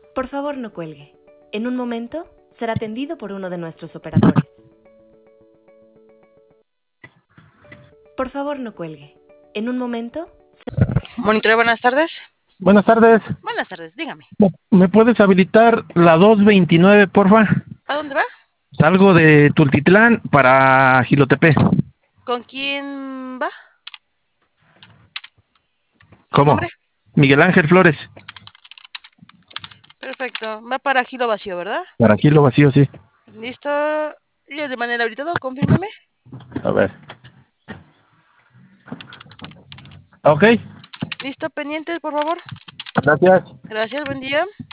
Por favor, no cuelgue. En un momento será atendido por uno de nuestros operadores. Por favor, no cuelgue. En un momento... Monitor, buenas tardes. Buenas tardes. Buenas tardes, dígame. ¿Me puedes habilitar la 229, porfa? ¿A dónde va? Salgo de Tultitlán para Jilotepe. ¿Con quién va? ¿Su ¿Cómo? nombre? Miguel Ángel Flores. Perfecto. Va para Gilo Vacío, ¿verdad? Para Kilo Vacío, sí. ¿Listo? Yo de manera ahorita, confírmeme. A ver. Ok, ¿Listo? Pendientes, por favor. gracias. Gracias, buen día.